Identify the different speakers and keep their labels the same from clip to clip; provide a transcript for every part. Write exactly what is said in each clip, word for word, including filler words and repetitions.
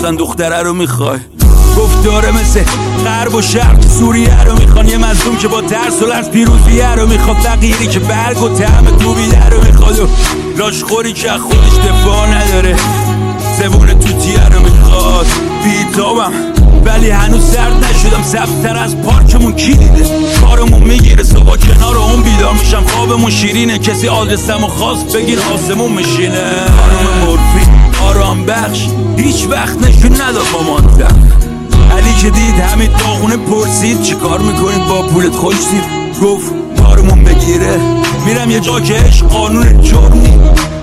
Speaker 1: گفتن دختره رو میخوای. گفت داره مثل غرب و شرق سوریه رو میخوان. یه مظلوم که با ترس و لرز پیروزیه رو میخواد. فقیری که برگ و طعم دوبیده رو میخواد. و لاشخوری که خودش دفاع نداره. زبون توتیه رو میخواد. بیتابم ولی هنوز سرد نشدم. سبزتر از پارکمون کی دیده؟ کارمون میگیره صبح کنار اون بیدار میشم. خوابمون شیرینه کسی آدرسمو خواست بگیر آسمون میشینه. خانم مورفین آرام بخش هیچ وقت نشون نداد مامانم. علی که دید همین داغونه پرسید چی کار میکنید با پولت خوش دید. گفت کارمون بگیره میرم یه جا که عشق قانون جرمی.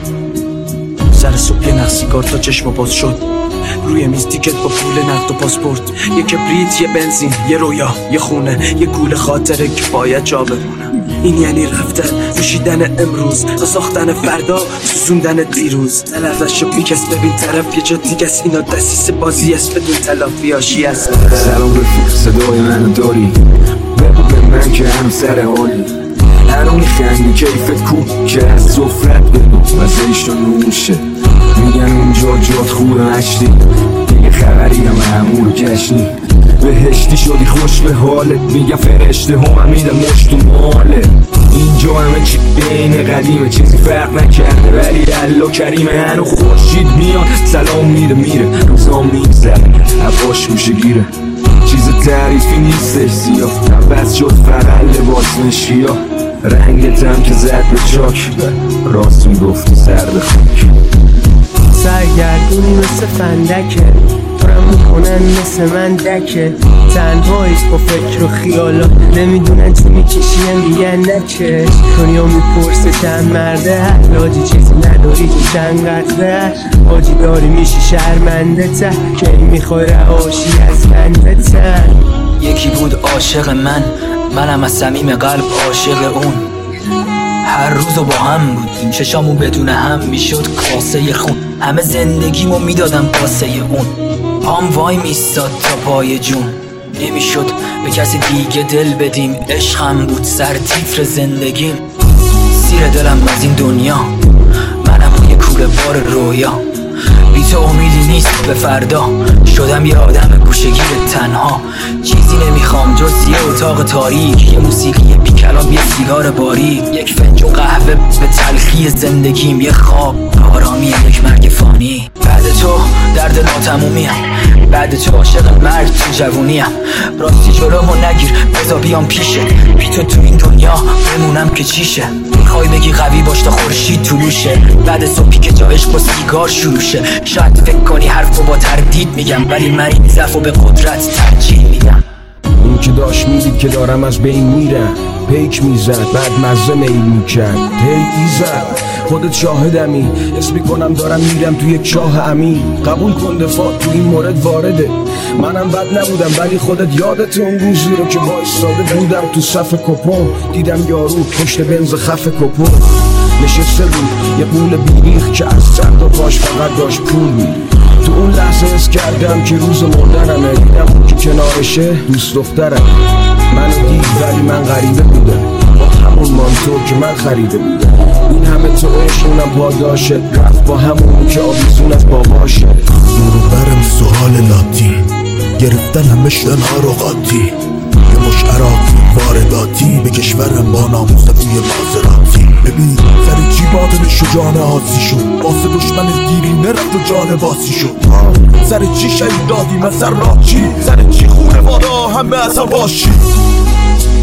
Speaker 2: سر صبح یه نخسیگار تا چشم باز شد. روی میز تیکت با پول نقد و پاسپورت. یه کبریت یه بنزین یه رویا یه خونه یه گول خاطره که باید جا بمونه. این یعنی رفتن نوشیدن امروز تا ساختن فردا سوزوندن دیروز. تلفش رو بیکس ببین طرف یه جا دیگه است. اینا دستیس بازی است بدون تلافی هاشی است.
Speaker 3: سلام رفیق صدای منو داری بگو به من که هم سر حالی. هرو میخندی کیفت کو که از صفرت بگو وزهش رو نوشه. میگن اونجا جات خوبه مشتی دیگه خبری هم همون کشنی. بهشتی شدی خوش به حالت میگه فرشته هم میده مشت و ماله. اینجا همه چی بین قدیمه چیزی فرق نکرده ولی الله کریمه. هنو خورشید میاد سلام میده میره روزام میگذره هواش گوشه گیره. چیز تعریفی نیستش سیاه بس شد فقط لباس نشیا. رنگتم که زد به چاک راست میگفتی سرد خاک.
Speaker 4: سرگردونی مثل فندکه دارم میکنن مثل من دکه. تنهاییست با فکر و خیالا نمیدونن چی میکشیم میگن نکش. دنیا میپرسه چند مرده حلاجی چیزی نداری تو چند قطره. حاجی داری میشی شرمنده ته که این میخوای رهاشی از بنده تن.
Speaker 5: یکی بود عاشق من منم از صمیم قلب عاشق اون. هر روزو با هم بودیم چشامون بدون هم میشد کاسه خون. همه زندگیمو میدادم کاسه اون. پام وای میستاد تا پای جون. نمیشد به کسی دیگه دل بدیم. عشقم بود سر تیتر زندگیم. سیر دلم از این دنیا منم یه کوره بار رویا. بی تو امیدی نیست به فردا. شدم یه آدم گوشه‌گیر تنها. چیزی نمیخوام جز یه اتاق تاریک. یه موسیقی بی کلام یه سیگار باریک. یک فنجون قهوه به تلخی زندگیم. یه خواب آرامی یک مرگ فانی. بعد تو درد ناتمومیم. بعد تو عاشق مرد تو جوونیم. راستی جلومو نگیر بذار بیام پیشه. بی تو تو این دنیا بمونم که چیشه. میخوای بگی قوی باش تا خورشید طلوشه. بعد صبحی که جا عشق با سیگار شروع شه. شاید فکر کنی حرفو با تردید میگم ولی من این ضعفو به قدرت ترجیح میدم.
Speaker 6: اون که داشت میدید که دارم از بین میرم پیک میزد بعد مزه میل میکرد. هی ایزد خودت شاهدمی اسم میکنم دارم میرم تو یک چاه عمیق. قبول کن دفاع تو این مورد وارده. منم بد نبودم ولی خودت یادت اون روزی رو که وایساده بودم تو صف کپون. دیدم یارو پشت بنز خف کپون نشسته بود یه پول بیریخ که از سر تا پاش فقط داشت پول میدید. تو اون لحظه حس کردم که روز مردنمه. دیدم اون که کنارشه دوست دخترم. منو دید ولی من غریبه بودم با همون مانتو که من خریده بودم. این همه تو عشقونم پاداشه رفت با همون که آویزون از باباشه.
Speaker 7: نورو برم سوال لاتی گرفتن همه شنها رو قاطی. یه مش عراقی وارداتی به کشورم با ناموس توی مازراتی. ببین سر چی باطل شجانه آسی شد. واسه دشمن دیرینه رفت و جان باسی شد. سر چی شهید دادی مثل را چی. سر چی خونه وادا همه اصلا باشی.